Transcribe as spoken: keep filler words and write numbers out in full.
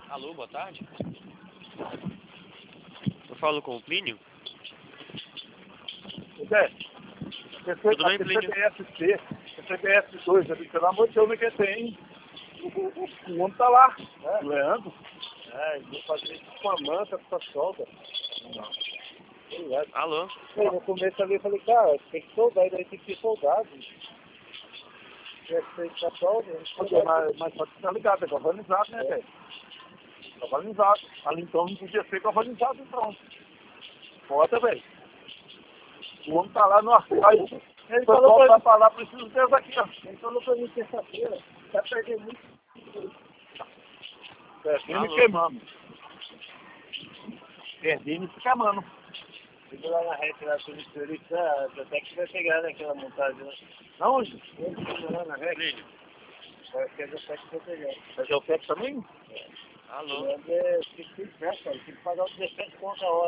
Alô, boa tarde. Eu falo com o Plínio? Zé, Tudo bem, Plínio? C B S C, C B S dois, pelo amor de Deus, não é que tem. O, o, o, o homem tá lá, né? O Leandro. É, eu vou fazer isso com a manta, com a solda. Não. Alô? Eu, no começo ali eu falei, cara, tem que soldar, daí tem que ser soldado. Tinha que ser com a solda. Mas, mas pode ficar ligado, é galvanizado, né, velho? Galvanizado. Ali então não podia ser galvanizado, então. Foda, velho. O homem tá lá no arraio. Ele falou pra mim, falar, preciso deles aqui, ó. Ele falou pra mim terça-feira, tá perdendo muito. Perdendo e queimando. Perdendo e se queimando. Fica lá na reta da polícia, até que vai pegar naquela montagem, né? Aonde? Lá na reta. Plínio? Vai pegar até que vai pegar. Mas é o teto também? Alô? É, tem que ser, cara, tem que pagar os dezessete conto a hora.